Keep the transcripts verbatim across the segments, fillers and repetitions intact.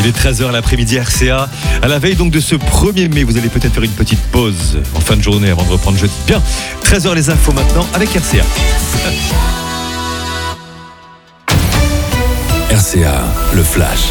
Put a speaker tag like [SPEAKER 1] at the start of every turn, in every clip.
[SPEAKER 1] Il est treize heures l'après-midi R C A. À la veille donc de ce premier mai, vous allez peut-être faire une petite pause en fin de journée avant de reprendre jeudi. Bien, treize heures les infos maintenant avec R C A.
[SPEAKER 2] R C A, le flash.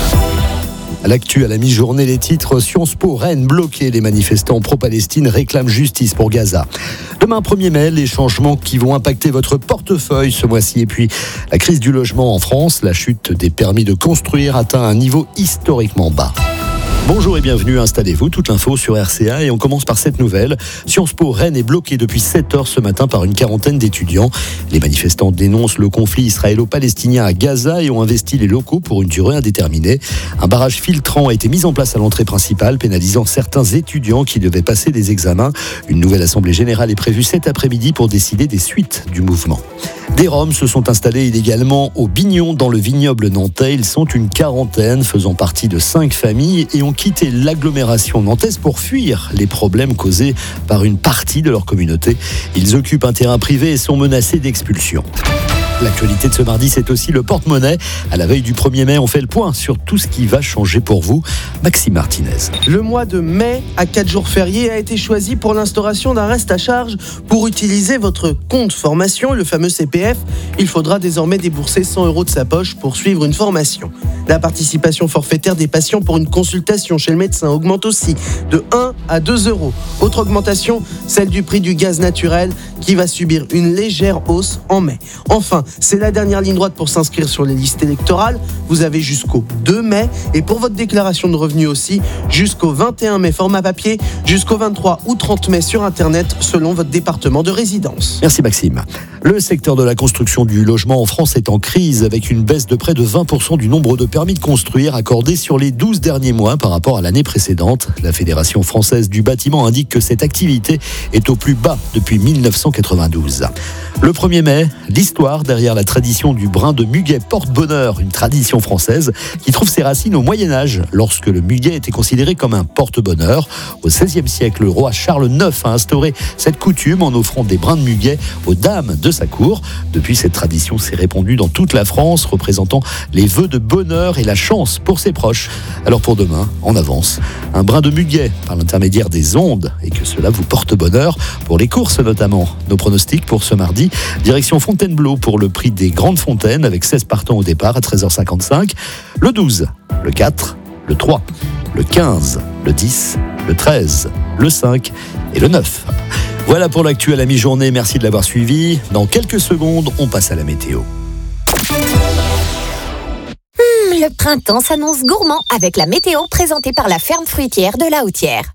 [SPEAKER 3] À l'actu, à la mi-journée, les titres Sciences Po, Rennes bloqués. Les manifestants pro-Palestine réclament justice pour Gaza. Demain, premier mai, les changements qui vont impacter votre portefeuille ce mois-ci. Et puis, la crise du logement en France, la chute des permis de construire atteint un niveau historiquement bas. Bonjour et bienvenue, installez-vous, toute l'info sur R C A et on commence par cette nouvelle. Sciences Po Rennes est bloqué depuis sept heures ce matin par une quarantaine d'étudiants. Les manifestants dénoncent le conflit israélo-palestinien à Gaza et ont investi les locaux pour une durée indéterminée. Un barrage filtrant a été mis en place à l'entrée principale, pénalisant certains étudiants qui devaient passer des examens. Une nouvelle assemblée générale est prévue cet après-midi pour décider des suites du mouvement. Des Roms se sont installés illégalement au Bignon, dans le vignoble nantais. Ils sont une quarantaine, faisant partie de cinq familles et ont quitté l'agglomération nantaise pour fuir les problèmes causés par une partie de leur communauté. Ils occupent un terrain privé et sont menacés d'expulsion. L'actualité de ce mardi, c'est aussi le porte-monnaie. À la veille du premier mai, on fait le point sur tout ce qui va changer pour vous. Maxime Martinez.
[SPEAKER 4] Le mois de mai, à quatre jours fériés, a été choisi pour l'instauration d'un reste à charge. Pour utiliser votre compte formation, le fameux C P F, il faudra désormais débourser cent euros de sa poche pour suivre une formation. La participation forfaitaire des patients pour une consultation chez le médecin augmente aussi de un à deux euros. Autre augmentation, celle du prix du gaz naturel qui va subir une légère hausse en mai. Enfin, c'est la dernière ligne droite pour s'inscrire sur les listes électorales. Vous avez jusqu'au deux mai et pour votre déclaration de revenus aussi, jusqu'au vingt et un mai format papier, jusqu'au vingt-trois ou trente mai sur Internet selon votre département de résidence.
[SPEAKER 3] Merci Maxime. Le secteur de la construction du logement en France est en crise avec une baisse de près de vingt pour cent du nombre de permis de construire accordés sur les douze derniers mois par rapport à l'année précédente. La Fédération française du bâtiment indique que cette activité est au plus bas depuis mille neuf cent quatre-vingt-douze. Le premier mai, l'histoire derrière la tradition du brin de muguet porte-bonheur, une tradition française qui trouve ses racines au Moyen-Âge, lorsque le muguet était considéré comme un porte-bonheur. Au seizième siècle, le roi Charles neuf a instauré cette coutume en offrant des brins de muguet aux dames de sa cour. Depuis, cette tradition s'est répandue dans toute la France, représentant les vœux de bonheur et la chance pour ses proches. Alors pour demain, en avance, un brin de muguet par l'intermédiaire des ondes et que cela vous porte bonheur pour les courses notamment. Nos pronostics pour ce mardi, direction Fontainebleau pour le prix des Grandes Fontaines avec seize partants au départ à treize heures cinquante-cinq. Le douze, le quatre, le trois, le quinze, le dix, le treize, le cinq et le neuf. Voilà pour l'actu à la mi-journée, merci de l'avoir suivi. Dans quelques secondes, on passe à la météo.
[SPEAKER 5] Mmh, le printemps s'annonce gourmand avec la météo présentée par la ferme fruitière de La Hautière.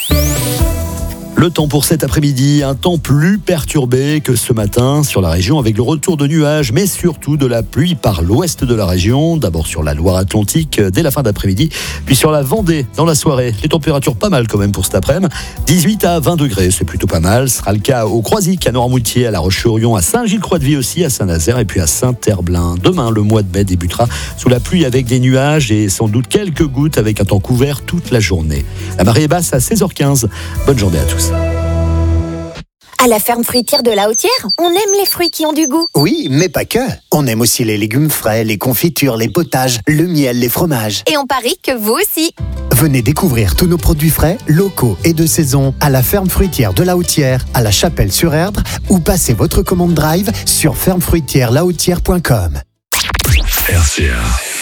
[SPEAKER 3] Le temps pour cet après-midi, un temps plus perturbé que ce matin sur la région avec le retour de nuages, mais surtout de la pluie par l'ouest de la région. D'abord sur la Loire-Atlantique dès la fin d'après-midi, puis sur la Vendée dans la soirée. Les températures pas mal quand même pour cet après-midi. dix-huit à vingt degrés, c'est plutôt pas mal. Ce sera le cas au Croisic, à Noirmoutier, à La Roche-sur-Yon, à Saint-Gilles-Croix-de-Vie aussi, à Saint-Nazaire et puis à Saint-Herblain. Demain, le mois de mai débutera sous la pluie avec des nuages et sans doute quelques gouttes avec un temps couvert toute la journée. La marée est basse à seize heures quinze. Bonne journée à tous.
[SPEAKER 5] À la ferme fruitière de La Hautière, on aime les fruits qui ont du goût.
[SPEAKER 6] Oui, mais pas que. On aime aussi les légumes frais, les confitures, les potages, le miel, les fromages.
[SPEAKER 5] Et on parie que vous aussi.
[SPEAKER 6] Venez découvrir tous nos produits frais, locaux et de saison à la ferme fruitière de La Hautière, à La Chapelle-sur-Erdre ou passez votre commande drive sur ferme fruitière la hautière point com.
[SPEAKER 2] R C A.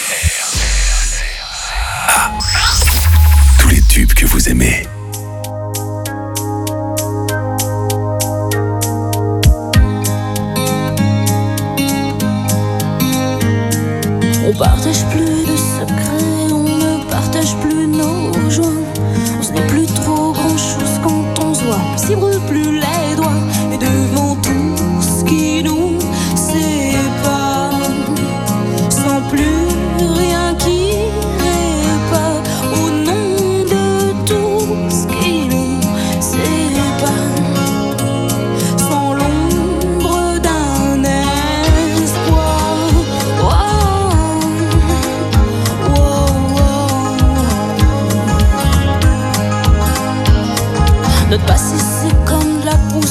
[SPEAKER 2] Ah. Tous les tubes que vous aimez.
[SPEAKER 7] On partage plus de secrets, on ne partage plus nos joies. On se n'est plus trop grand chose quand on se voit. On s'y brûle plus les doigts. Et devant tout ce qui nous sépare, sans plus rien qui répare, au nom de tout ce qui nous sépare, sans l'ombre d'un espoir. Oh. Notre passé c'est comme de la poussière.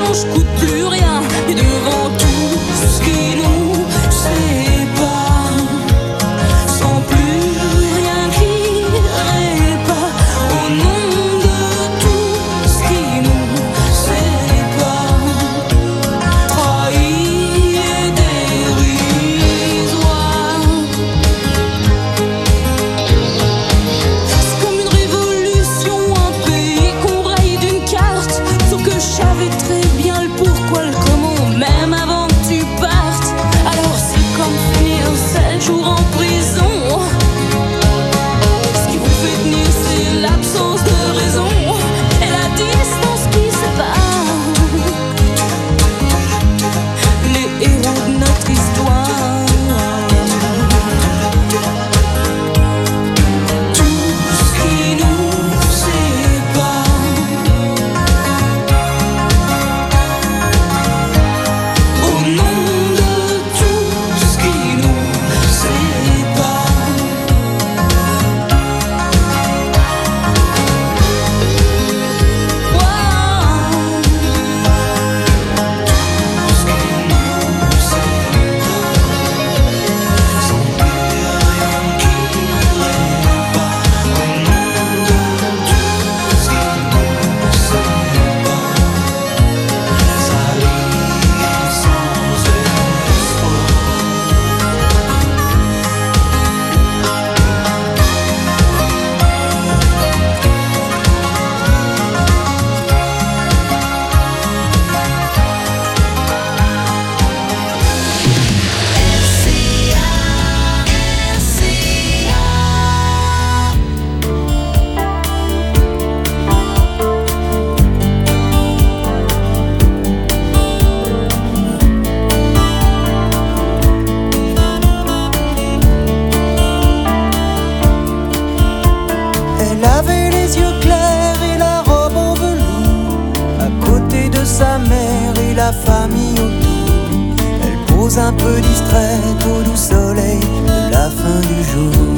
[SPEAKER 7] mange coûte plus rien. Et devant tout ce qui nous sépare, sans plus rien qui répare, au nom de tout ce qui nous sépare, trahi et dérisoire. C'est comme une révolution, un pays qu'on raye d'une carte. Sauf que je savais très bien le pourquoi, le comment, même avant que tu partes. Alors c'est comme finir sept jours en prison. Ce qui vous fait tenir, c'est l'absence de raison et la distance qui sépare les héros de notre histoire. Tout ce qui nous sépare, au nom de tout ce qui nous sépare. Wow. Tout ce qui nous sépare, sans plus rien qui répare, au nom de tout ce qui nous sépare, salir sans espoir.
[SPEAKER 8] Elle avait les yeux clairs et la robe en velours, à côté de sa mère et la famille autour. Elle pose un peu distraite au doux soleil de la fin du jour.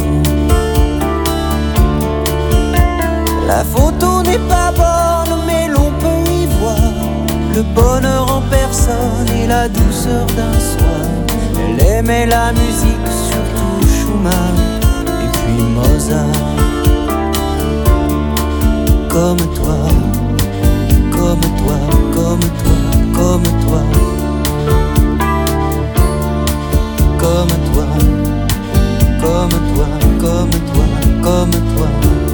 [SPEAKER 8] La photo n'est pas bonne, mais l'on peut y voir le bonheur en personne et la douceur d'un soir. Elle aimait la musique, surtout Schumann et puis Mozart. Comme toi, comme toi, comme toi, comme toi, comme toi, comme toi, comme toi, comme toi,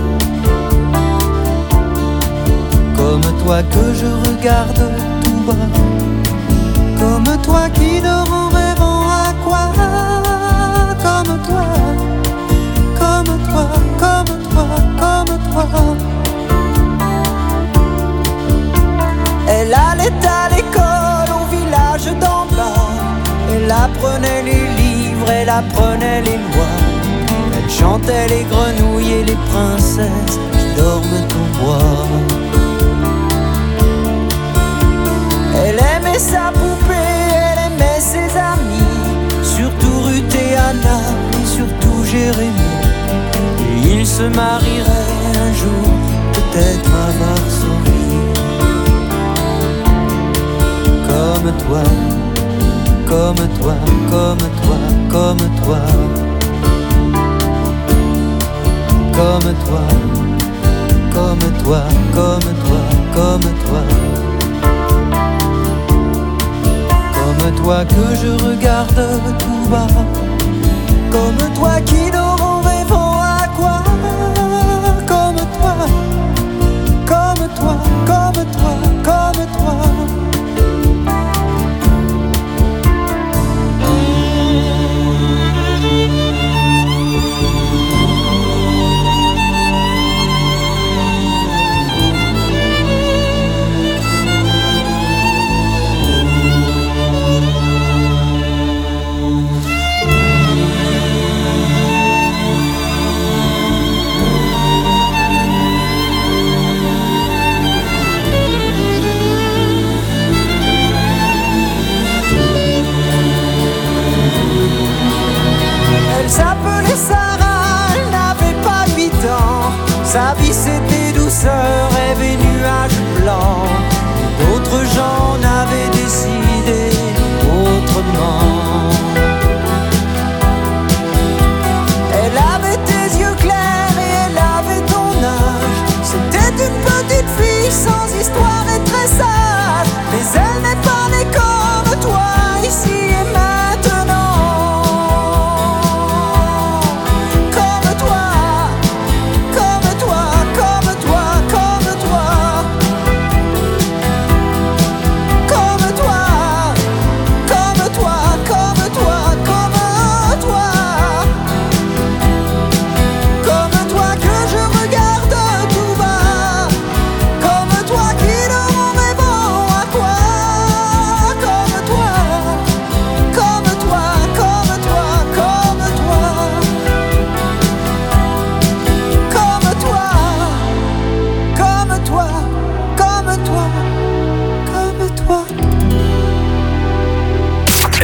[SPEAKER 8] comme toi que je regarde tout bas, comme toi qui dort en rêvant à quoi, comme toi, comme toi, comme toi, comme toi. Elle allait à l'école au village d'en bas. Elle apprenait les livres, elle apprenait les lois. Elle chantait les grenouilles et les princesses qui dorment au bois. Elle aimait sa poupée, elle aimait ses amis, surtout Ruth et Anna et surtout Jérémie. Et ils se marieraient un jour, peut-être à Varsovie. Comme toi, comme toi, comme toi, comme toi, comme toi, comme toi, comme toi, comme toi, comme toi que je regarde tout bas, comme toi qui dort en rêvant à quoi, comme toi, comme toi, comme toi, comme toi.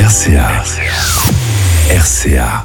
[SPEAKER 2] R C A. R C A.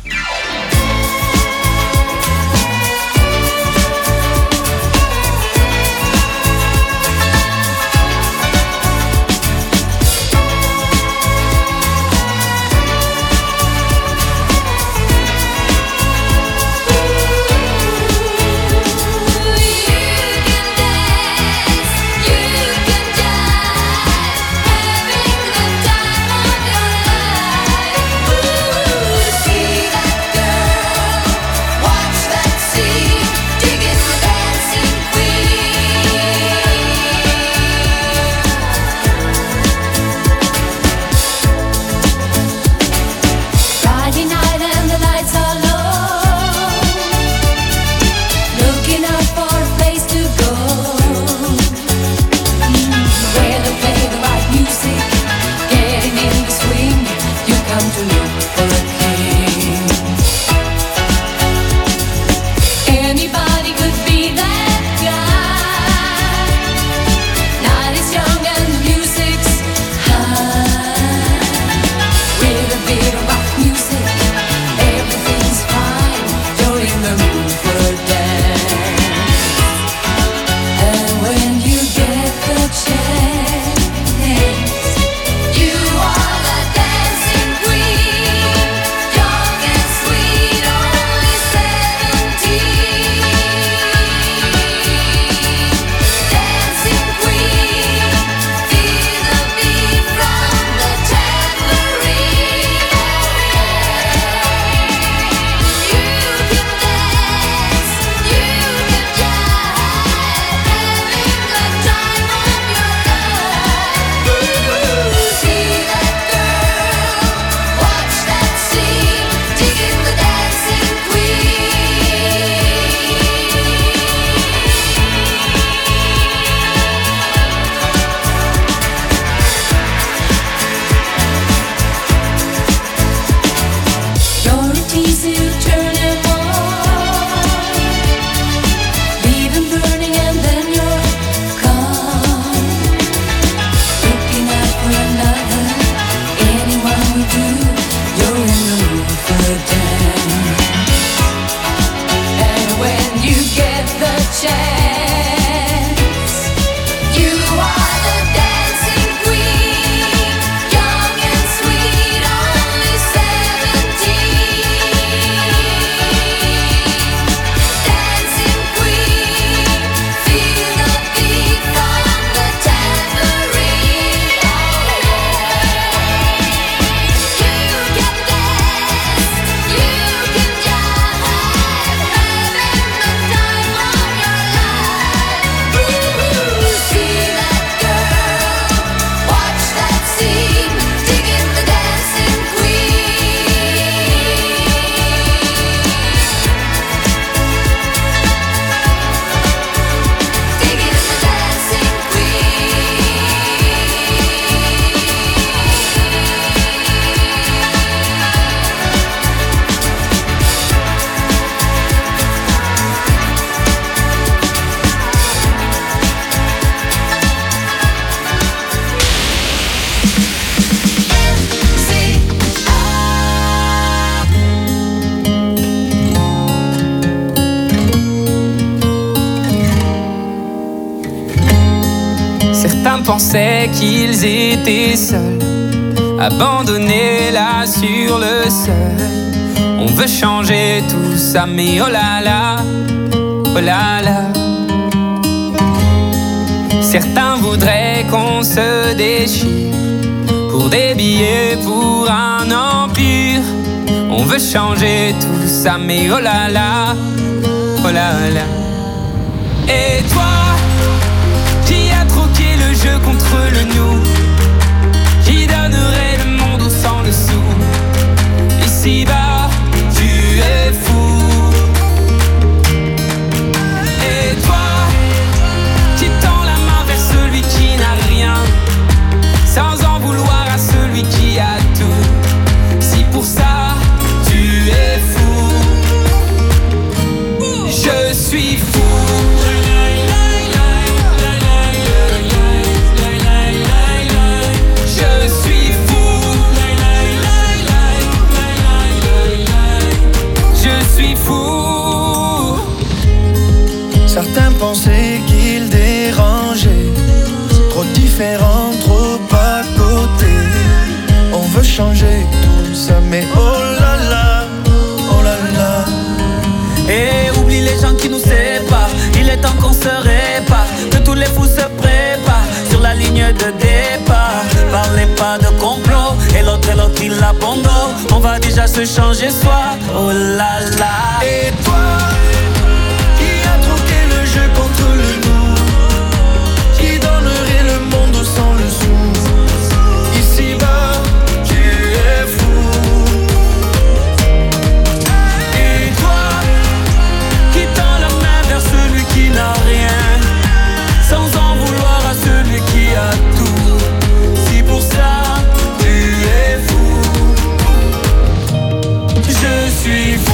[SPEAKER 9] Pensaient qu'ils étaient seuls, abandonnés là sur le seuil. On veut changer tout ça, mais oh là là, oh là là. Certains voudraient qu'on se déchire pour des billets, pour un empire. On veut changer tout ça, mais oh là là, oh là là. Et toi, contre le nous, qui donnerait le monde au sang dessous. Ici-bas, tu es fou. Et toi, qui tends la main vers celui qui n'a rien, sans en vouloir à celui qui a tout. Si pour ça, tu es fou, je suis fou.
[SPEAKER 8] ligne de départ. Parlez pas de complot, et l'autre et l'autre il abandonne. On va déjà se changer soi, oh là là. Et toi, qui a troqué le jeu contre le nous, qui donnerait le monde sans le sou. Ici-bas, tu es fou. Et toi, qui tend la main vers celui qui n'a rien, sans en vouloir à celui qui a tout. Si pour ça, tu es fou, je suis fou.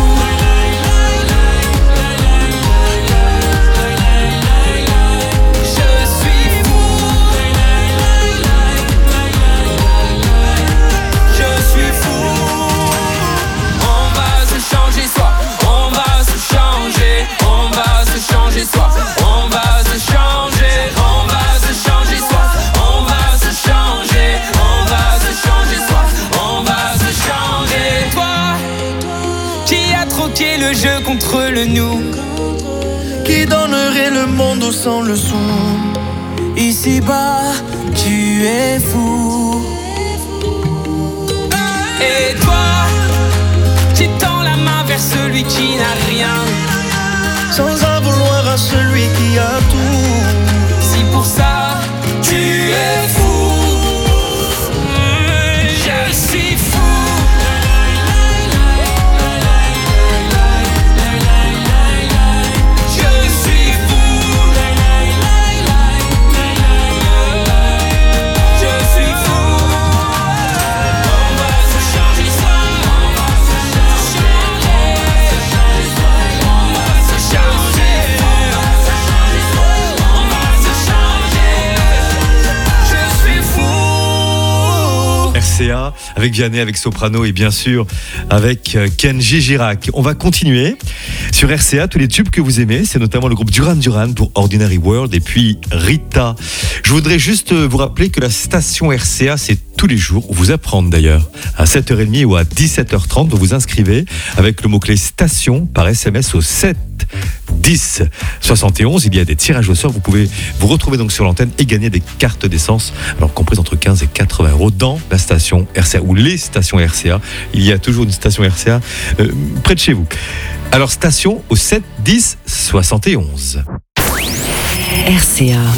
[SPEAKER 8] Le jeu contre le nous, qui donnerait le monde au sang le son. Ici-bas, tu es fou. Et toi, qui tends la main vers celui qui n'a rien, sans en vouloir à celui qui a tout. Si pour ça, tu es fou, je suis fou.
[SPEAKER 1] Avec Vianney, avec Soprano et bien sûr avec Kenji Girac. On va continuer sur R C A, tous les tubes que vous aimez. C'est notamment le groupe Duran Duran pour Ordinary World et puis Rita. Je voudrais juste vous rappeler que la station R C A, c'est tous les jours, vous apprendre d'ailleurs, à sept heures trente ou à dix-sept heures trente, vous vous inscrivez avec le mot-clé station par S M S au sept dix soixante et onze. Il y a des tirages au sort. Vous pouvez vous retrouver donc sur l'antenne et gagner des cartes d'essence, alors comprises entre quinze et quatre-vingts euros dans la station R C A ou les stations R C A. Il y a toujours une station R C A euh, près de chez vous. Alors station au sept dix soixante et onze.
[SPEAKER 10] R C A.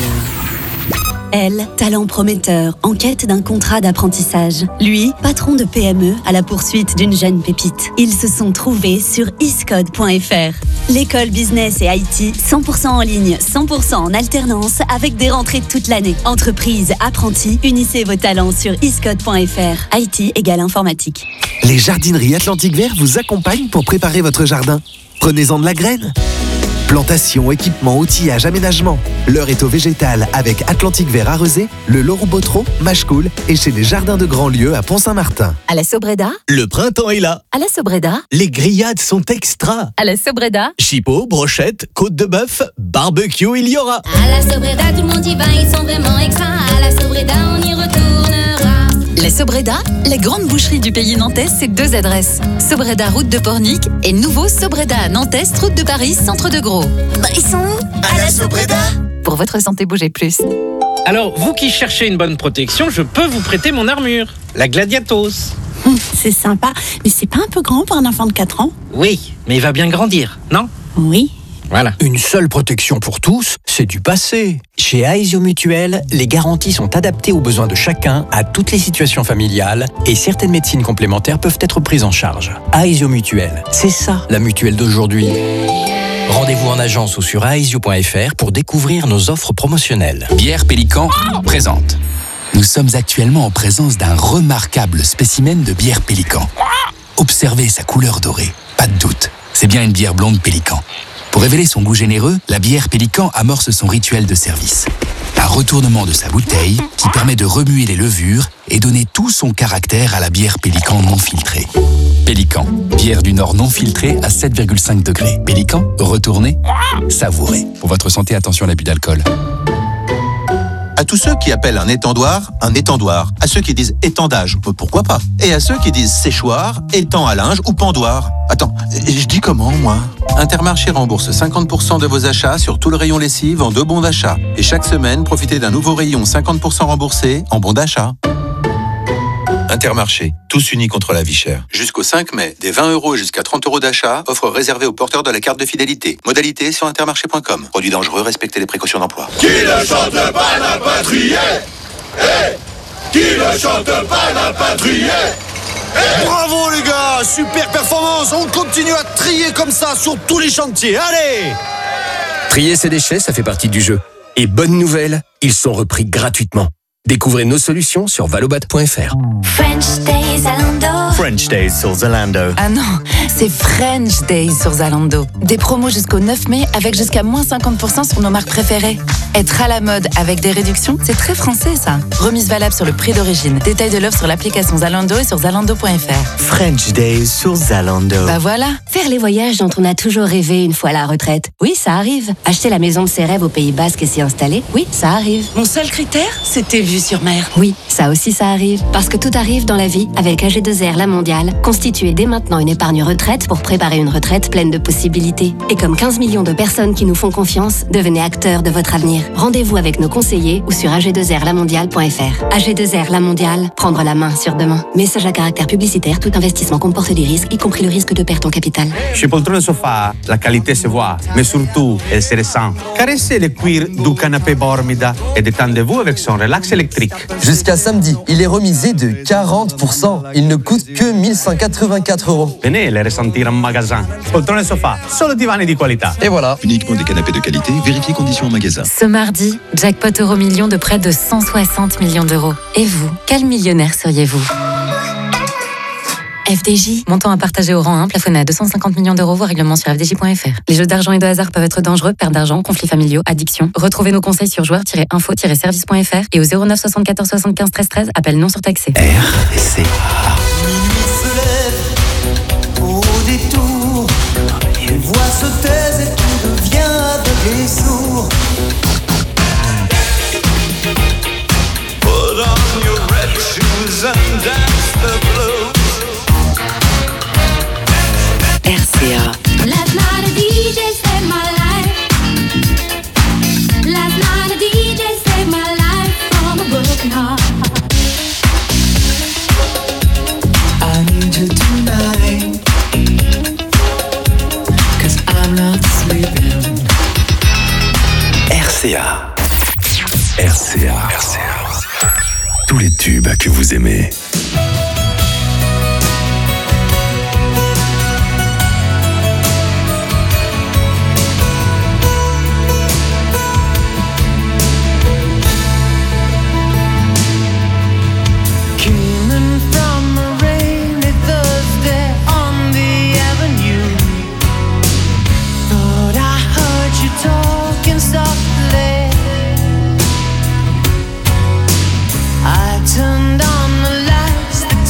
[SPEAKER 10] Elle, talent prometteur, en quête d'un contrat d'apprentissage. Lui, patron de P M E à la poursuite d'une jeune pépite. Ils se sont trouvés sur iscode point f r. L'école business et I T, cent pour cent en ligne, cent pour cent en alternance, avec des rentrées toute l'année. Entreprise, apprentis, unissez vos talents sur iscode point f r. I T égale informatique.
[SPEAKER 11] Les jardineries Atlantique Vert vous accompagnent pour préparer votre jardin. Prenez-en de la graine. Plantation, équipement, outillage, aménagement. L'heure est au végétal avec Atlantique Vert à Rezé, le Loro-Botro, Machecoul et chez les Jardins de Grandlieu à Pont-Saint-Martin.
[SPEAKER 5] À la Sobreda.
[SPEAKER 12] Le printemps est là.
[SPEAKER 5] À la Sobreda.
[SPEAKER 12] Les grillades sont extra.
[SPEAKER 5] À la Sobreda.
[SPEAKER 12] Chipot, brochette, côte de bœuf, barbecue, il y aura.
[SPEAKER 7] À la Sobreda, tout le monde y va, ils sont vraiment extra. À la Sobreda, on y retournera.
[SPEAKER 10] La Sobreda, la grande boucherie du pays nantais, c'est deux adresses. Sobreda, route de Pornic et nouveau Sobreda à Nantes, route de Paris, centre de Gros.
[SPEAKER 7] Bah, ils sont où?
[SPEAKER 11] À la Sobreda.
[SPEAKER 10] Pour votre santé, bougez plus.
[SPEAKER 13] Alors, vous qui cherchez une bonne protection, je peux vous prêter mon armure, la Gladiatos.
[SPEAKER 14] Hum, c'est sympa, mais c'est pas un peu grand pour un enfant de quatre ans?
[SPEAKER 13] Oui, mais il va bien grandir, non?
[SPEAKER 14] Oui.
[SPEAKER 13] Voilà.
[SPEAKER 15] Une seule protection pour tous, c'est du passé. Chez Aesio Mutuel, les garanties sont adaptées aux besoins de chacun, à toutes les situations familiales, et certaines médecines complémentaires peuvent être prises en charge. Aesio Mutuel, c'est ça la mutuelle d'aujourd'hui. Rendez-vous en agence ou sur aesio point f r pour découvrir nos offres promotionnelles.
[SPEAKER 2] Bière Pélican présente. Nous sommes actuellement en présence d'un remarquable spécimen de bière Pélican. Observez sa couleur dorée, pas de doute, c'est bien une bière blonde Pélican. Pour révéler son goût généreux, la bière Pélican amorce son rituel de service. Un retournement de sa bouteille qui permet de remuer les levures et donner tout son caractère à la bière Pélican non filtrée. Pélican, bière du Nord non filtrée à sept virgule cinq degrés. Pélican, retournez, savourez. Pour votre santé, attention à l'abus d'alcool.
[SPEAKER 16] À tous ceux qui appellent un étendoir un étendoir. À ceux qui disent étendage, pourquoi pas. Et à ceux qui disent séchoir, étang à linge ou pendoir. Attends, je dis comment, moi ? Intermarché rembourse cinquante pour cent de vos achats sur tout le rayon lessive en deux bons d'achat. Et chaque semaine, profitez d'un nouveau rayon cinquante pour cent remboursé en bons d'achat. Intermarché, tous unis contre la vie chère. Jusqu'au cinq mai, des vingt euros jusqu'à trente euros d'achat, offre réservée aux porteurs de la carte de fidélité. Modalité sur intermarché point com. Produit dangereux, respectez les précautions d'emploi.
[SPEAKER 17] Qui ne chante pas n'a pas trié. Hey, qui ne chante pas n'a pas trié. Hey.
[SPEAKER 18] Bravo les gars, super performance. On continue à trier comme ça sur tous les chantiers. Allez.
[SPEAKER 19] Trier ses déchets, ça fait partie du jeu. Et bonne nouvelle, ils sont repris gratuitement. Découvrez nos solutions sur valobat point f r.
[SPEAKER 20] French Days Zalando.
[SPEAKER 12] French Days sur Zalando.
[SPEAKER 21] Ah non, c'est French Days sur Zalando. Des promos jusqu'au neuf mai avec jusqu'à moins cinquante pour cent sur nos marques préférées. Être à la mode avec des réductions, c'est très français ça. Remise valable sur le prix d'origine. Détail de l'offre sur l'application Zalando et sur zalando point f r.
[SPEAKER 12] French Days sur Zalando.
[SPEAKER 21] Bah voilà.
[SPEAKER 22] Faire les voyages dont on a toujours rêvé une fois à la retraite. Oui, ça arrive. Acheter la maison de ses rêves au Pays Basque et s'y installer. Oui, ça arrive.
[SPEAKER 14] Mon seul critère, c'était vue sur mer.
[SPEAKER 22] Oui, ça aussi ça arrive. Parce que tout arrive dans la vie avec A G deux R La Mondiale. Constituez dès maintenant une épargne retraite pour préparer une retraite pleine de possibilités. Et comme quinze millions de personnes qui nous font confiance, devenez acteurs de votre avenir. Rendez-vous avec nos conseillers ou sur a g deux r la mondiale point f r. A G deux R La Mondiale, prendre la main sur demain. Message à caractère publicitaire, tout investissement comporte des risques, y compris le risque de perte en capital.
[SPEAKER 23] Chez Poltrone Sofa, la qualité se voit, mais surtout, elle se ressent. Caressez le cuir du canapé Bormida et détendez-vous avec son relax électrique.
[SPEAKER 24] Jusqu'à samedi, il est remisé de quarante pour cent. Il ne coûte que mille cent quatre-vingt-quatre euros.
[SPEAKER 23] Venez le ressentir en magasin. Poltrone Sofa, solo divani di qualità.
[SPEAKER 24] Et voilà.
[SPEAKER 25] Uniquement des canapés de qualité, vérifiez conditions en magasin.
[SPEAKER 26] Ce mardi, jackpot euro million de près de cent soixante millions d'euros. Et vous, quel millionnaire seriez-vous ? F D J, montant à partager au rang un, plafonné à deux cent cinquante millions d'euros, voire règlement sur f d j point f r. Les jeux d'argent et de hasard peuvent être dangereux, perte d'argent, conflits familiaux, addiction. Retrouvez nos conseils sur joueurs tiret info tiret service point f r et au zéro neuf soixante-quatorze soixante-quinze treize treize, appel non surtaxé.
[SPEAKER 8] R C A. Minuit se lève au détour, les voix se taisent et tout devient aveugle et sourd.
[SPEAKER 17] Put on your red shoes and dance the blues.
[SPEAKER 22] R C A.
[SPEAKER 7] Last night a D J saved my life. Last night a D J saved my life from a broken heart.
[SPEAKER 8] I need you tonight, 'cause I'm not sleeping.
[SPEAKER 11] R C A. R C A. R C A. Tous les tubes que vous aimez.
[SPEAKER 8] Turned on the lights that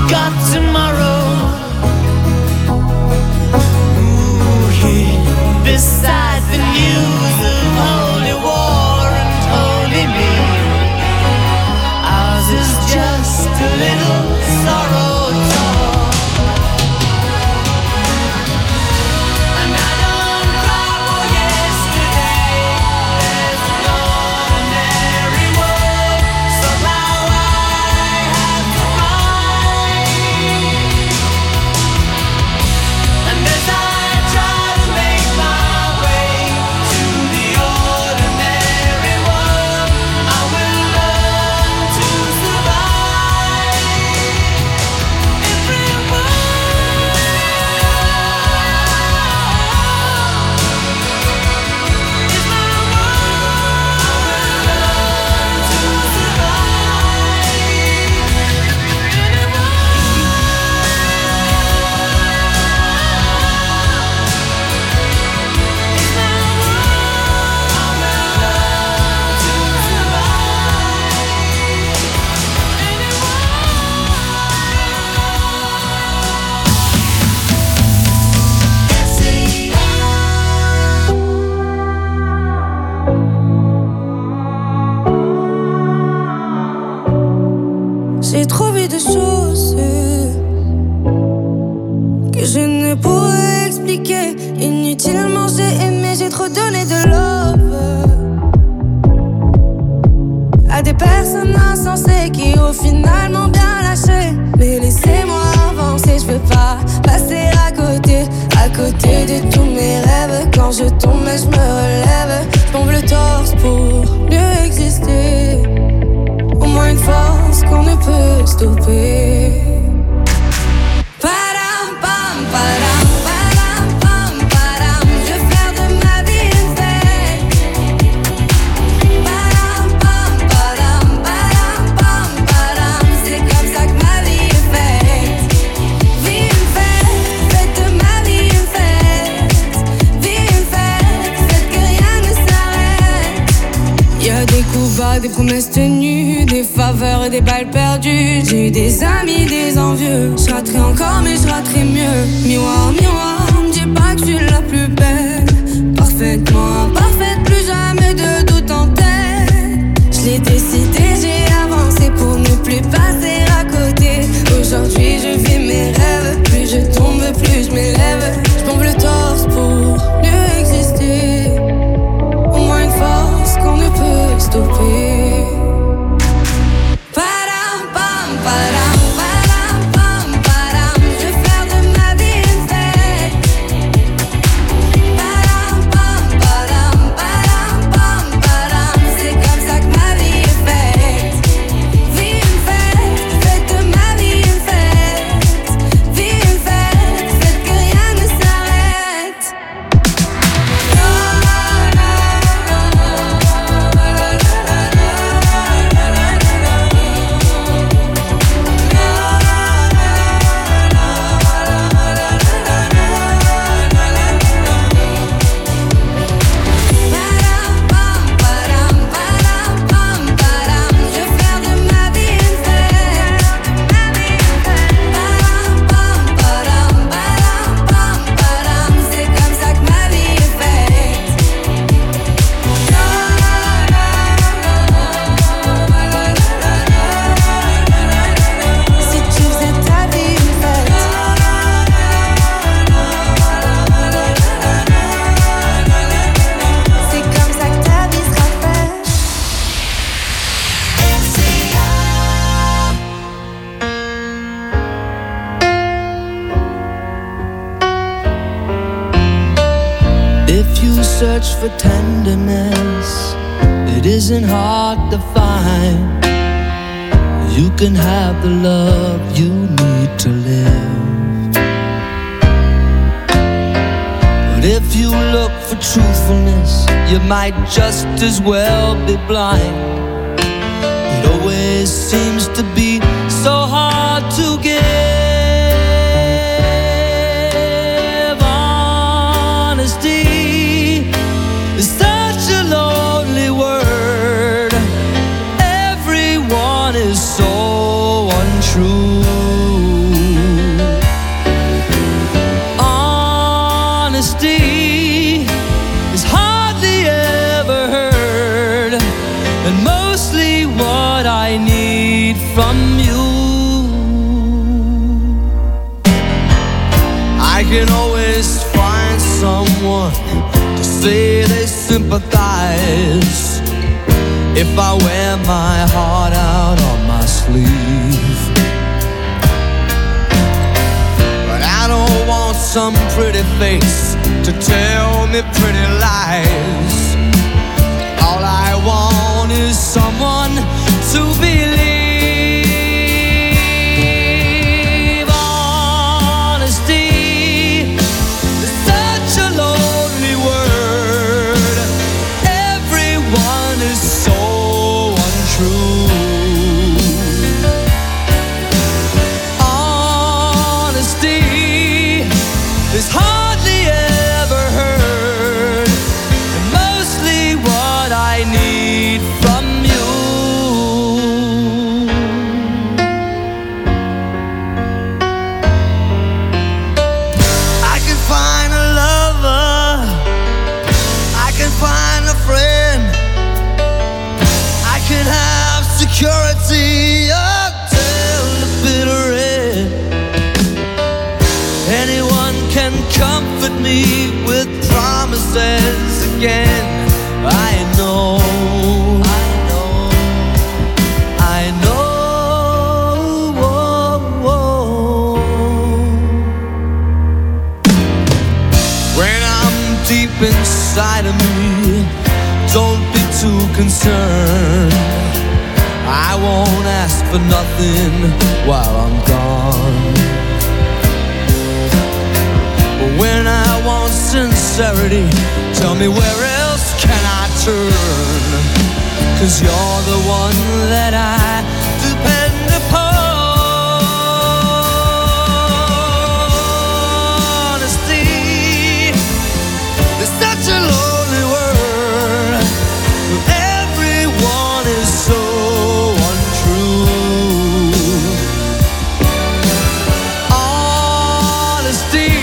[SPEAKER 1] got tomorrow. Ooh, here beside the news of holy war and holy me. Ours is just a little sorrow talk. And I don't cry for yesterday. There's an ordinary world. Somehow I have to find. And as I try to make my way to the ordinary world, I will learn to survive. Everyone is my world. I will learn to survive.
[SPEAKER 7] J'ai trouvé des choses que je ne pourrais expliquer. Inutilement j'ai aimé, j'ai trop donné de love à des personnes insensées qui au final m'ont bien lâché. Mais laissez-moi avancer, je veux pas passer à côté, à côté de tous mes rêves. Quand je tombe, je me relève, je tombe le torse pour mieux exister. Au moins une force qu'on ne peut stopper. Padam, pam, padam, padam, pam, padam. Je vais faire de ma vie une fête. Padam, pam, padam, padam, pam, padam. C'est comme ça que ma vie est faite. Vie une fête, faites de ma vie une fête. Vie une fête, faites que rien ne s'arrête. Y'a des coups bas, des promesses tenues, des faveurs et des balles perdues. J'ai eu des amis, des envieux. Je raterai encore mais je raterai mieux. Miroir, miroir, me dis pas que je suis la plus belle. Parfaitement imparfaite, plus jamais de doute en tête. Je l'ai décidé, j'ai avancé pour ne plus passer à côté. Aujourd'hui je vis mes rêves. Plus je tombe, plus je m'élève. Je pompe le torse pour mieux exister. Au moins une force qu'on ne peut stopper. Padam, pam, padam, padam, pam, padam. Je vais faire de ma vie une fête. Padam, pam, padam, padam, pam, padam. C'est comme ça que ma vie est faite. Vie une fête, faites de ma vie une fête. Vie une fête, faites que rien ne s'arrête.
[SPEAKER 8] Search for tenderness, it isn't hard to find. You can have the love you need to live. But if you look for truthfulness, you might just as well be blind. It always seems to be so hard to give. Honesty is such a lonely word. Everyone is so untrue.
[SPEAKER 1] can always find someone to say they sympathize if I wear my heart out on my sleeve. But I don't want some pretty face to tell me pretty lies. All I want is someone to believe. Honesty is such a lonely word. Everyone is so untrue. Honesty is hardly ever heard, and mostly what I need from you. I can find a lover, I can find a friend, I can have security until the bitter end. Anyone can comfort me with promises again. I know, I know, I know. When I'm deep inside of me, don't be too concerned. I won't ask for nothing while I'm gone. But when I want sincerity, tell me where else can I turn? 'Cause you're the one that I depend upon. Honesty is such a lonely word. Everyone is so untrue. Honesty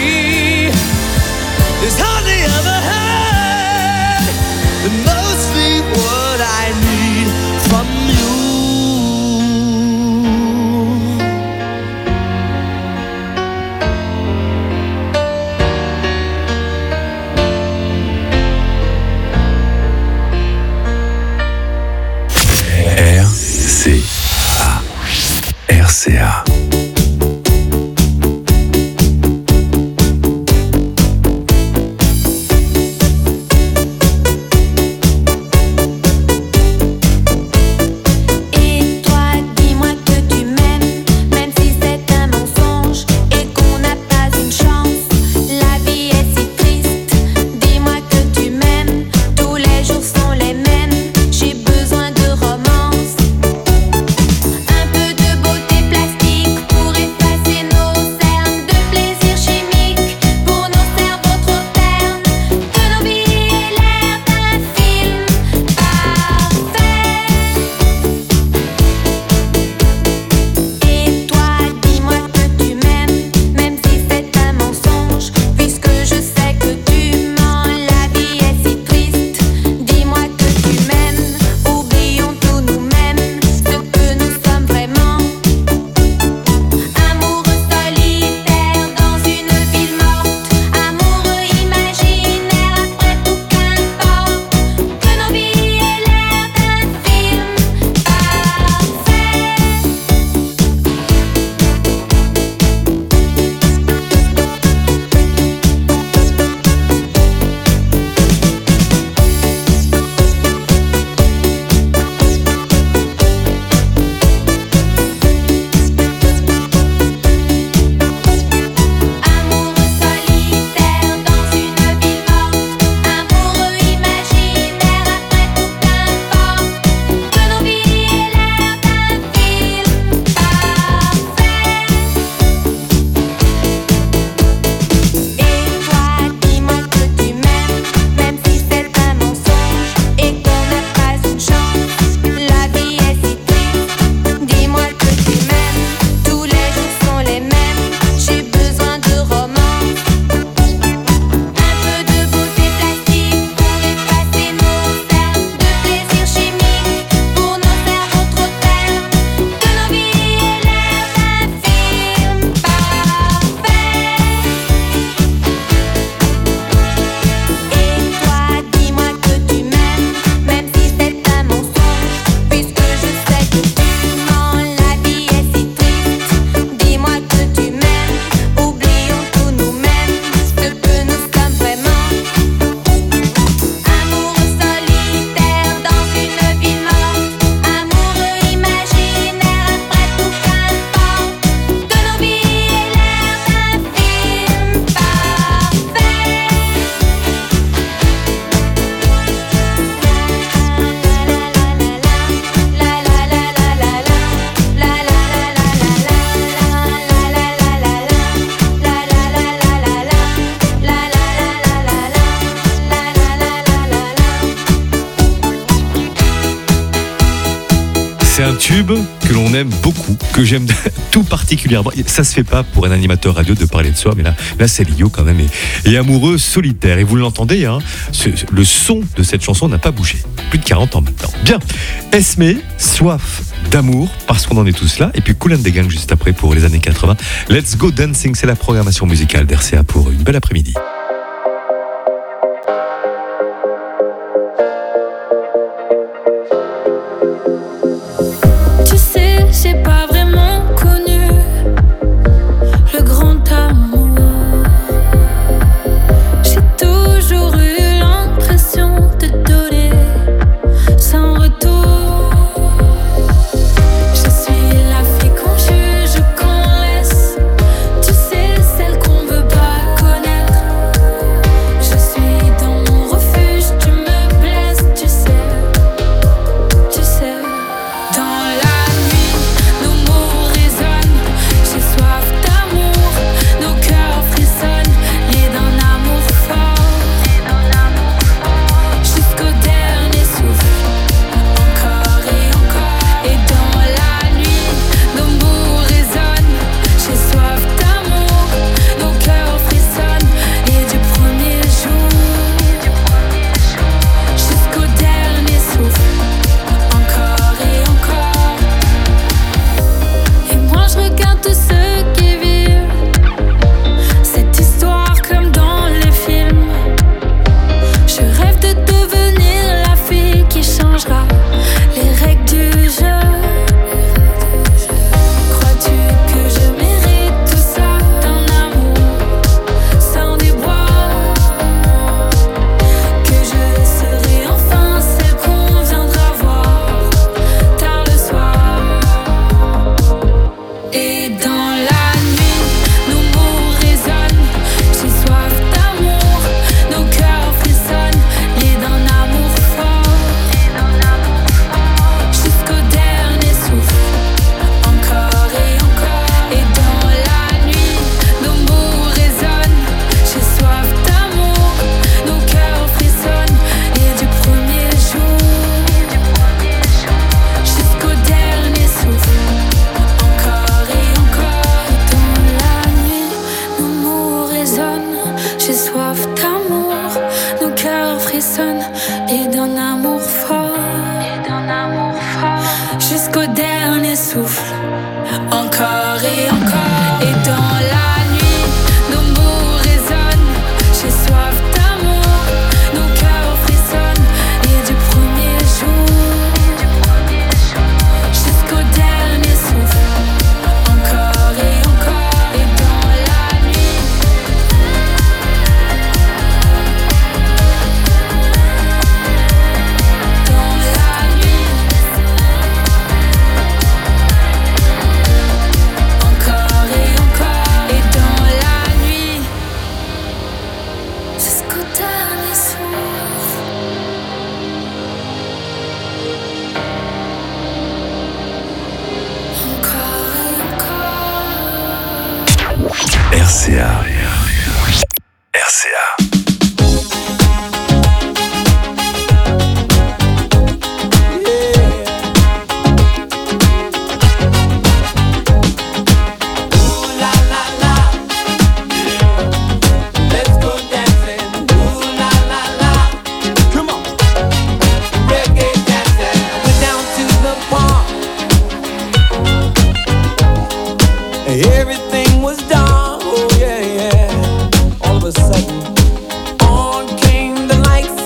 [SPEAKER 1] is hardly ever heard, and mostly what I need from you.
[SPEAKER 3] tube que l'on aime beaucoup, que j'aime tout particulièrement. Ça se fait pas pour un animateur radio de parler de soi, mais là, là c'est Lio quand même, et, et amoureux solitaire. Et vous l'entendez, hein, ce, le son de cette chanson n'a pas bougé. Plus de quarante ans maintenant. Bien, Esmé, soif d'amour, parce qu'on en est tous là. Et puis Kool and the Gang juste après pour les années quatre-vingts. Let's Go Dancing, c'est la programmation musicale d'R C A pour une belle après-midi. R C A. R C A.
[SPEAKER 8] Everything was done, oh yeah, yeah. All of a sudden, on came the lights,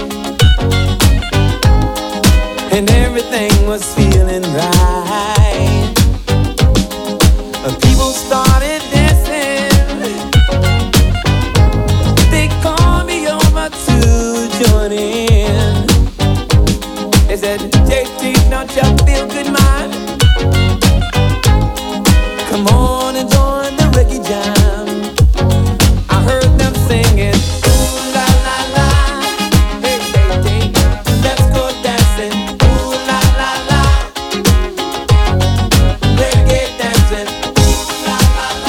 [SPEAKER 8] and everything was feeling right. People started dancing, they called me over to join in. They said, J T, don't you feel good, man? Come on and join the reggae jam. I heard them singing, ooh la la la, hey hey hey, let's go dancing, ooh la la la, reggae dancing, ooh la la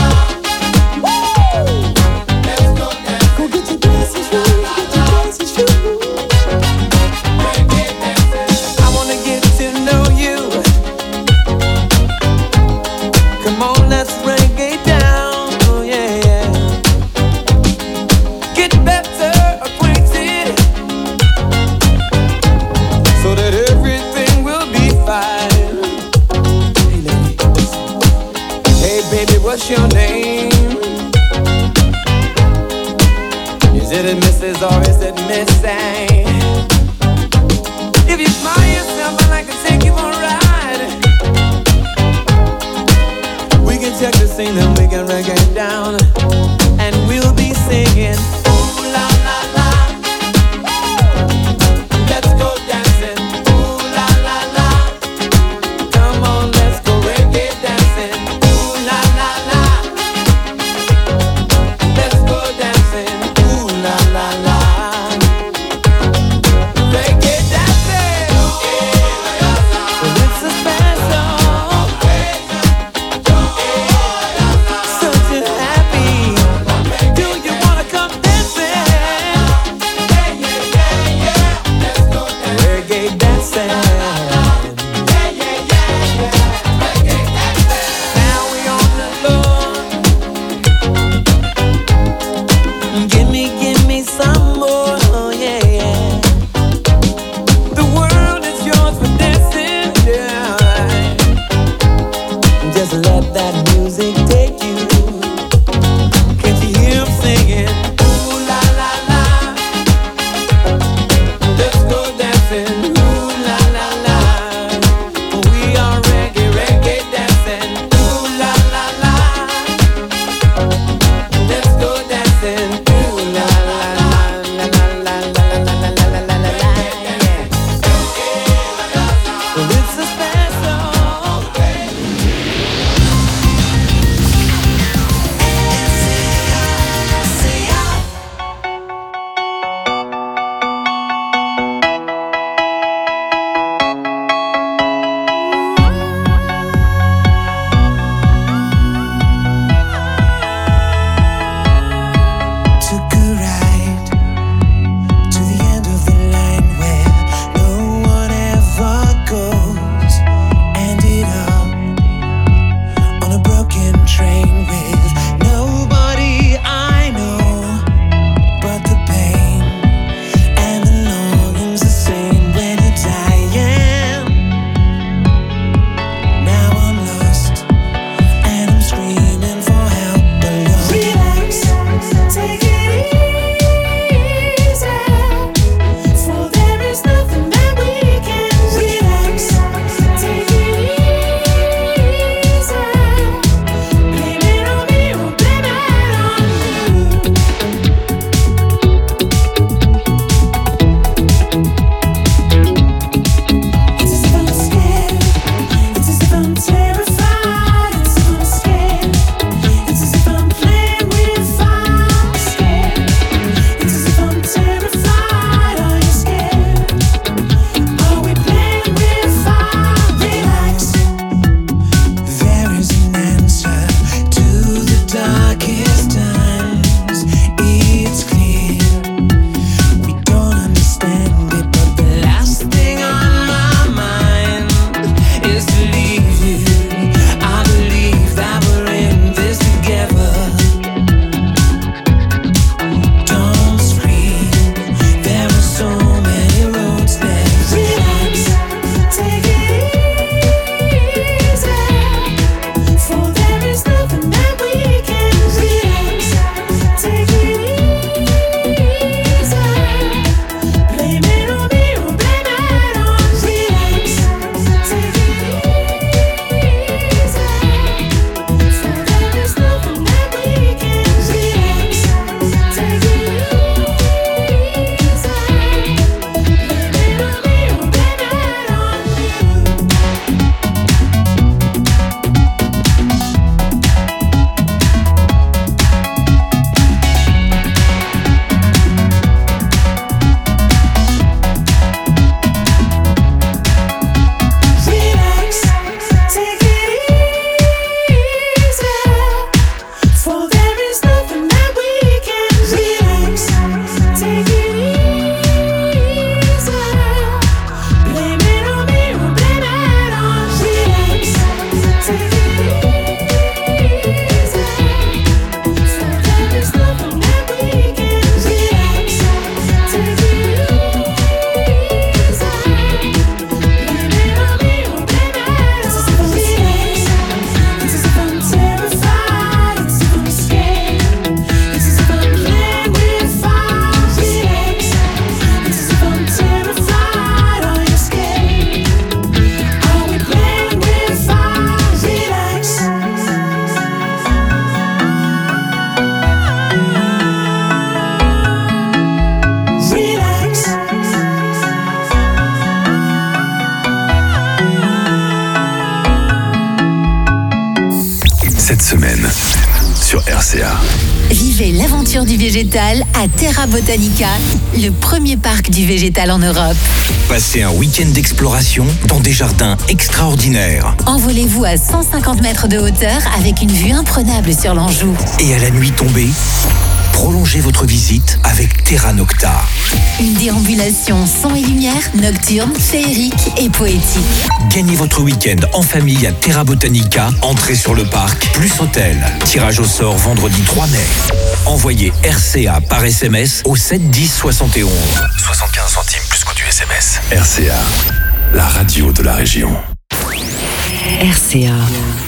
[SPEAKER 8] reggae down, oh yeah, yeah. Get better acquainted so that everything will be fine. Hey ladies, hey baby, what's your name? Is it a Missus or is it Missing? If you smile yourself, I'd like to take you for a ride. We can check the scene and we can reggae down, and we'll be singing ooh la la la. Let's go dancing, ooh la la la. Come on, let's go reggae dancing, ooh la la la. Let's go dancing, ooh la la la. Reggae dancing, well, it's a special. Such a happy. Do you wanna come dance?
[SPEAKER 2] C A.
[SPEAKER 4] Vivez l'aventure du végétal à Terra Botanica, le premier parc du végétal en Europe.
[SPEAKER 5] Passez un week-end d'exploration dans des jardins extraordinaires.
[SPEAKER 4] Envolez-vous à cent cinquante mètres de hauteur avec une vue imprenable sur l'Anjou.
[SPEAKER 5] Et à la nuit tombée, prolongez votre visite avec Terra Nocta.
[SPEAKER 4] Une déambulation son et lumière, nocturne, féerique et poétique.
[SPEAKER 5] Gagnez votre week-end en famille à Terra Botanica, entrée sur le parc, plus hôtel. Tirage au sort vendredi trois mai. Envoyez R C A par S M S au sept dix soixante et onze.
[SPEAKER 2] soixante-quinze centimes plus coût du S M S. R C A, la radio de la région.
[SPEAKER 4] R C A.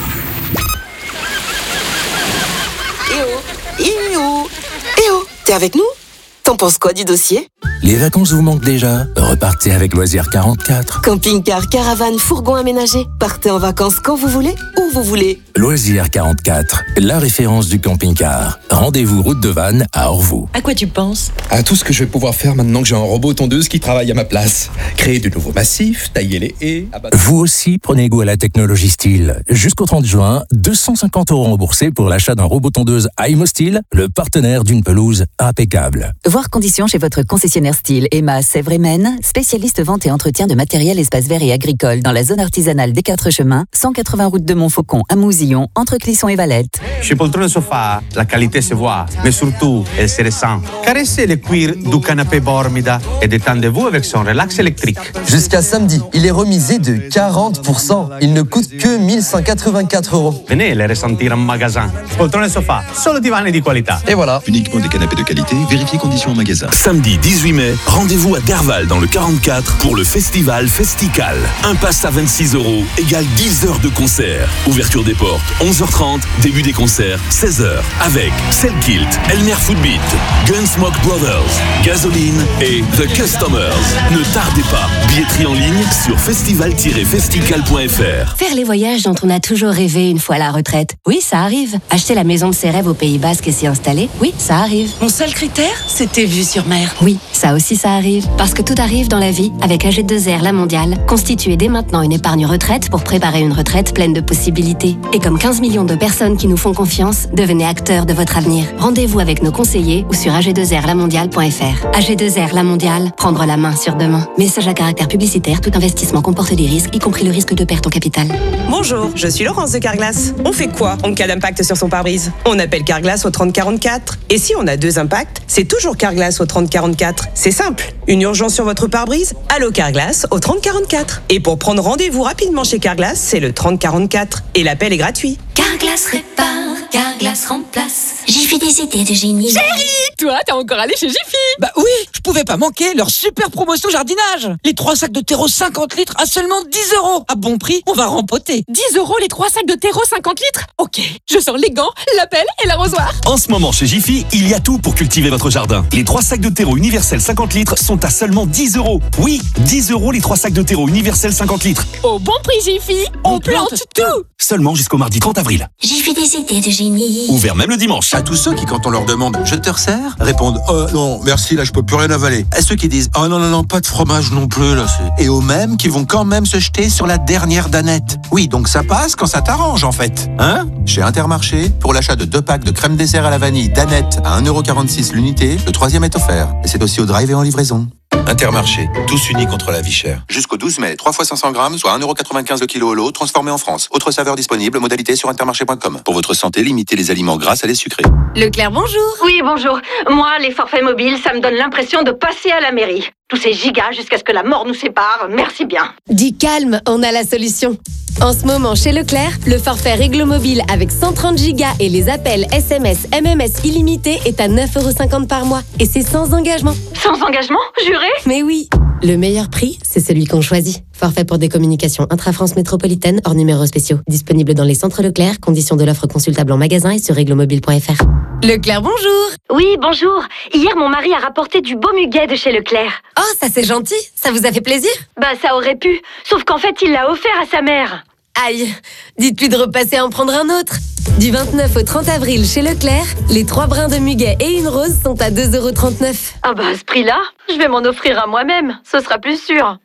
[SPEAKER 6] Eh oh, eh oh, eh oh, t'es avec nous? T'en penses quoi du dossier?
[SPEAKER 9] Les vacances vous manquent déjà? Repartez avec Loisirs quarante-quatre.
[SPEAKER 6] Camping-car, caravane, fourgon aménagé. Partez en vacances quand vous voulez, où vous voulez.
[SPEAKER 9] Loisirs quarante-quatre, la référence du camping-car. Rendez-vous route de Vannes à Orvaux.
[SPEAKER 6] À quoi tu penses?
[SPEAKER 10] À tout ce que je vais pouvoir faire maintenant que j'ai un robot tondeuse qui travaille à ma place. Créer de nouveaux massifs, tailler les haies... Abattre...
[SPEAKER 9] Vous aussi prenez goût à la technologie Style. Jusqu'au trente juin, deux cent cinquante euros remboursés pour l'achat d'un robot tondeuse Aimo Style, le partenaire d'une pelouse impeccable.
[SPEAKER 4] Voir conditions chez votre concessionnaire Style, Emma Sèvres-et-Maine, spécialiste vente et entretien de matériel espace vert et agricole dans la zone artisanale des Quatre Chemins, cent quatre-vingts route de Montfaucon à Mousillon, entre Clisson et Valette.
[SPEAKER 23] Chez Poltrone Sofa, la qualité se voit, mais surtout, elle se ressent. Caressez le cuir du canapé Bormida et détendez-vous avec son relax électrique.
[SPEAKER 24] Jusqu'à samedi, il est remisé de quarante pour cent. Il ne coûte que mille cent quatre-vingt-quatre euros.
[SPEAKER 23] Venez le ressentir en magasin. Poltrone Sofa, solo divani di qualità.
[SPEAKER 24] Et voilà.
[SPEAKER 25] Uniquement des canapés de qualité, vérifiez conditions en magasin.
[SPEAKER 13] Samedi dix-huit mai, rendez-vous à Derval dans le quarante-quatre pour le festival Festical. Un pass à vingt-six euros égale dix heures de concert. Ouverture des portes onze heures trente, début des concerts seize heures avec Selkilt, Elmer Footbeat, Gunsmoke Brothers, Gasoline et The Customers. Ne tardez pas, billetterie en ligne sur festival tiret festical point f r.
[SPEAKER 22] Faire les voyages dont on a toujours rêvé une fois à la retraite, oui, ça arrive. Acheter la maison de ses rêves au Pays Basque et s'y installer, oui, ça arrive.
[SPEAKER 27] Mon seul critère, c'était vue sur mer.
[SPEAKER 22] Oui, ça aussi ça arrive. Parce que tout arrive dans la vie avec A G deux R La Mondiale. Constituez dès maintenant une épargne retraite pour préparer une retraite pleine de possibilités. Et comme quinze millions de personnes qui nous font confiance, devenez acteurs de votre avenir. Rendez-vous avec nos conseillers ou sur a g deux r la mondiale point f r. A G deux R La Mondiale, prendre la main sur demain. Message à caractère publicitaire, tout investissement comporte des risques, y compris le risque de perte en capital.
[SPEAKER 28] Bonjour, je suis Laurence de Carglass. On fait quoi en cas d'impact sur son pare-brise? On appelle Carglass au trente quarante-quatre. Et si on a deux impacts, c'est toujours Carglass au trente quarante-quatre. C'est simple. Une urgence sur votre pare-brise? Allô Carglass au trente quarante-quatre. Et pour prendre rendez-vous rapidement chez Carglass, c'est le trente quarante-quatre. Et l'appel est gratuit.
[SPEAKER 20] Carglass répare, Carglass remplace. Jiffy des idées de génie.
[SPEAKER 27] Chérie, toi, t'es encore allé chez Jiffy? Bah oui, je pouvais pas manquer leur super promotion jardinage. Les trois sacs de terreau cinquante litres à seulement dix euros. À bon prix, on va rempoter. dix euros les trois sacs de terreau cinquante litres? Ok, je sors les gants, la pelle et l'arrosoir.
[SPEAKER 13] En ce moment, chez Jiffy, il y a tout pour cultiver votre jardin. Les trois sacs de terreau universel cinquante litres sont à seulement dix euros. Oui, dix euros les trois sacs de terreau universel cinquante litres.
[SPEAKER 27] Au bon prix Jiffy, on, on plante, plante tout.
[SPEAKER 13] Seulement jusqu'au mardi trente avril.
[SPEAKER 20] Jiffy des idées de génie.
[SPEAKER 13] Ouvert même le dimanche.
[SPEAKER 16] À tous ceux qui, quand on leur demande « Je te resserre ?» répondent « Oh non, merci, là je peux plus rien avaler ». À ceux qui disent « Oh non, non, non, pas de fromage non plus, là c'est... » Et aux mêmes qui vont quand même se jeter sur la dernière danette. Oui, donc ça passe quand ça t'arrange en fait. Hein? Chez Intermarché, pour l'achat de deux packs de crème dessert à la vanille danette à un euro quarante-six l'unité, le troisième est offert. Et c'est aussi au drive et en livraison. Intermarché, tous unis contre la vie chère. Jusqu'au douze mai, trois fois cinq cents grammes, soit un euro quatre-vingt-quinze le kilo au lot, transformé en France. Autre saveur disponible, modalité sur intermarché point com. Pour votre santé, limitez les aliments gras à les sucrés.
[SPEAKER 29] Leclerc, bonjour.
[SPEAKER 30] Oui, bonjour. Moi, les forfaits mobiles, ça me donne l'impression de passer à la mairie. Tous ces gigas jusqu'à ce que la mort nous sépare, merci bien.
[SPEAKER 29] Dis calme, on a la solution. En ce moment, chez Leclerc, le forfait Réglo Mobile avec cent trente gigas et les appels S M S, M M S illimités est à neuf euros cinquante par mois. Et c'est sans engagement.
[SPEAKER 30] Sans engagement? Juré?
[SPEAKER 29] Mais oui. Le meilleur prix, c'est celui qu'on choisit. Forfait pour des communications intra-France métropolitaine hors numéros spéciaux. Disponible dans les centres Leclerc. Conditions de l'offre consultable en magasin et sur réglomobile point f r. Leclerc, bonjour.
[SPEAKER 30] Oui, bonjour. Hier, mon mari a rapporté du beau muguet de chez Leclerc.
[SPEAKER 29] Oh, ça c'est gentil. Ça vous a fait plaisir?
[SPEAKER 30] Bah, ça aurait pu. Sauf qu'en fait, il l'a offert à sa mère.
[SPEAKER 29] Aïe, dites-lui de repasser en prendre un autre. Du vingt-neuf au trente avril chez Leclerc, les trois brins de muguet et une rose sont à deux euros trente-neuf.
[SPEAKER 30] Ah bah à ce prix-là, je vais m'en offrir un moi-même, ce sera plus sûr.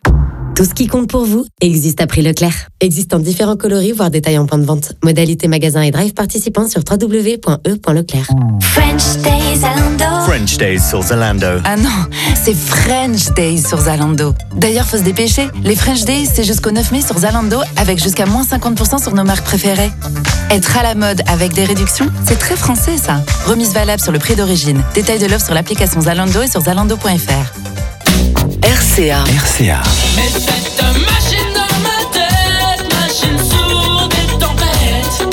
[SPEAKER 29] Tout ce qui compte pour vous existe à prix Leclerc. Existe en différents coloris, voire détails en point de vente. Modalité magasin et drive participants sur w w w point e point leclerc.
[SPEAKER 20] French Days Zalando.
[SPEAKER 7] French Days sur Zalando.
[SPEAKER 11] Ah non, c'est French Days sur Zalando. D'ailleurs, faut se dépêcher. Les French Days, c'est jusqu'au neuf mai sur Zalando, avec jusqu'à moins cinquante pour cent sur nos marques préférées. Être à la mode avec des réductions, c'est très français ça. Remise valable sur le prix d'origine. Détail de l'offre sur l'application Zalando et sur zalando point f r. R C A.
[SPEAKER 7] R C A.
[SPEAKER 1] Mais cette machine dans ma tête, machine sourde et tempête.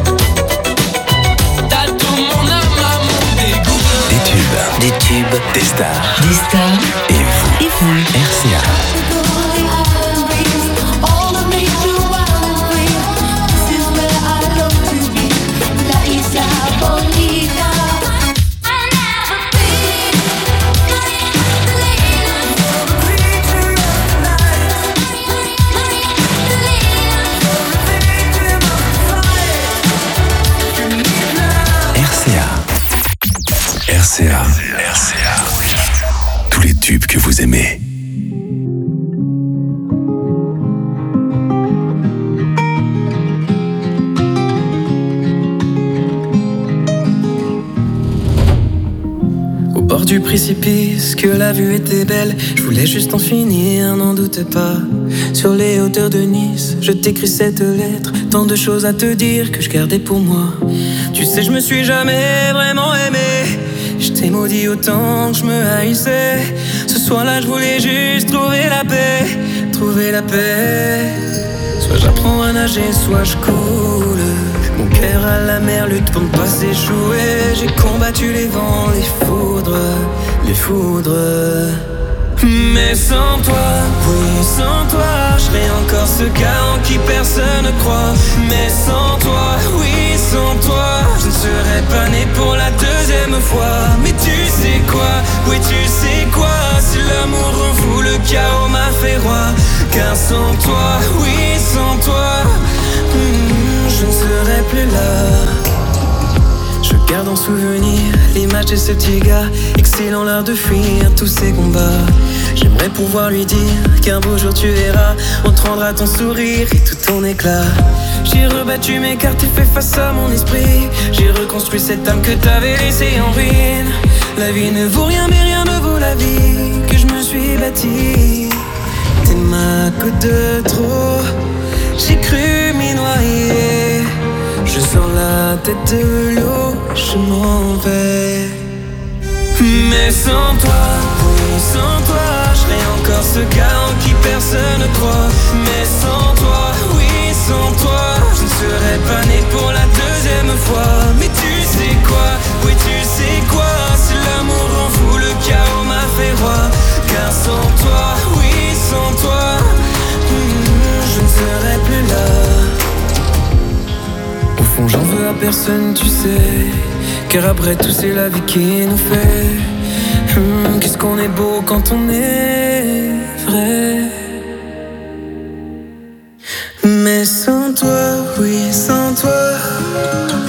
[SPEAKER 1] T'as tout mon âme à mon dégoût.
[SPEAKER 7] Des tubes. Des tubes. Des stars.
[SPEAKER 11] Des stars.
[SPEAKER 7] Et vous.
[SPEAKER 11] Et vous.
[SPEAKER 7] R C A. R C A. R C A. Tous les tubes que vous aimez.
[SPEAKER 12] Au bord du précipice, que la vue était belle, je voulais juste en finir, n'en doute pas. Sur les hauteurs de Nice, je t'écris cette lettre, tant de choses à te dire que je gardais pour moi. Tu sais, je me suis jamais vraiment aimé. Je t'ai maudit autant que je me haïssais. Ce soir-là, je voulais juste trouver la paix, trouver la paix. Soit j'apprends à nager, soit je coule. Mon cœur à la mer lutte pour ne pas s'échouer. J'ai combattu les vents, les foudres, les foudres. Mais sans toi, oui, sans toi, je serais encore ce gars en qui personne ne croit. Mais sans toi, oui, sans toi, je ne serais pas né pour la deuxième fois. Mais tu sais quoi, oui, tu sais quoi, si l'amour rend fou, le chaos m'a fait roi. Car sans toi, oui, sans toi, hmm, je ne serais plus là. Je garde en souvenir l'image de ce petit gars, excellent l'art de fuir tous ces combats. J'aimerais pouvoir lui dire qu'un beau jour tu verras, on te rendra ton sourire et tout ton éclat. J'ai rebattu mes cartes et fait face à mon esprit. J'ai reconstruit cette âme que t'avais laissée en ruine. La vie ne vaut rien mais rien ne vaut la vie que je me suis bâtie. T'es ma goutte de trop, j'ai cru m'y noyer. Je sors la tête de l'eau, je m'en vais. Mais sans toi, oui, sans toi, je serais encore ce gars en qui personne ne croit. Mais sans toi, oui, sans toi, je ne serais pas né pour la deuxième fois. Mais tu sais quoi, oui, tu sais quoi, si l'amour rend fou, le chaos m'a fait roi. Car sans toi, oui, sans toi, hmm, je ne serais plus là. Au fond, j'en veux à personne, tu sais. Car après tout, c'est la vie qui nous fait. Hum, qu'est-ce qu'on est beau quand on est vrai. Mais sans toi, oui, sans toi,